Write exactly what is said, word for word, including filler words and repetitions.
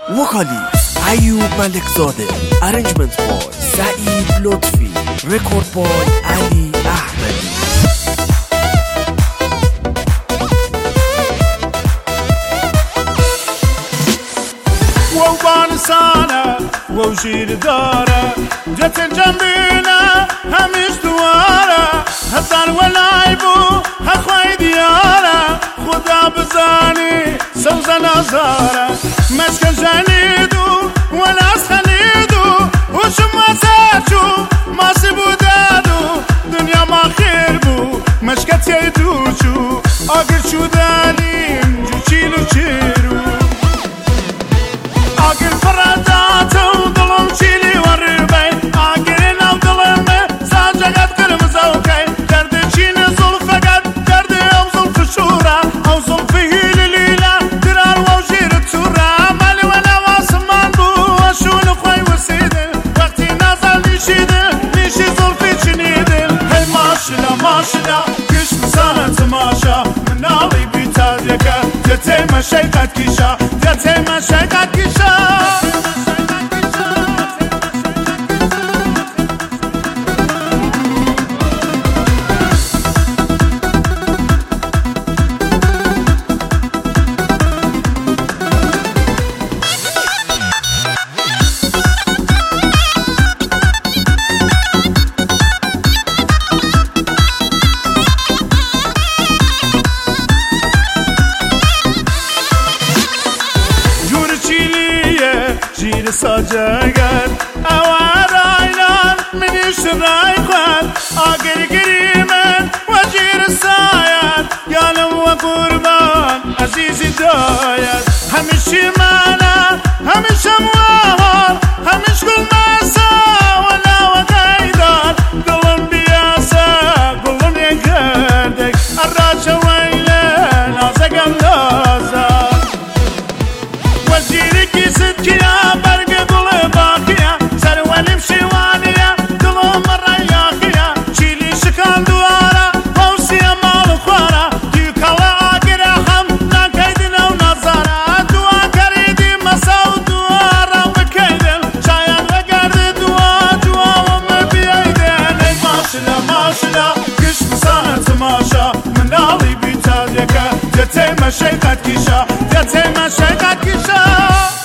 وکالیست ایوب ملک زاده، ارنجمنت بای سعید لطفی، رکورد بای علی احمدی. و بانسانه و جیر داره جت جنبینه همیش دواره هزار ولای بو هخوای دیاره خدا بزانی سوزه نزاره مشکل جنیدو ولاس خلیدو وشم واسچو ماسی بودادو دنیا ما خیر بو مشکل تیدو چو آگر چو داریم جو چیلو چیرو آگر فرادات و دلم چیلی وربی آگر نو دلم ساجگت قرمز اوکی درد چین زلفگت درد او زلف شورا او زلف هیلی لیلا درار و جیر تورا مالی و نواس من بو اشون خوی وسیدل وقتی نزل نیشیدل نیشی زلفی چنیدل هی ماشنا ماشنا کش مسانه تماشا منالی بیتر یکر دته مشیقت کشا دته مشیقت کشا جیر ساجگر اوار آینان منیش رای خواد آگر گریمن و جیر ساید یالم و قربان عزیزی داید همیشی مانا همیشه موار همیش گل مسا ولا و قیدان دلم بیاسا گلم یکردک اراج ویلن آزگم لازا وزیری کیست کیا دته مشیقت کشا دته مشیقت کشا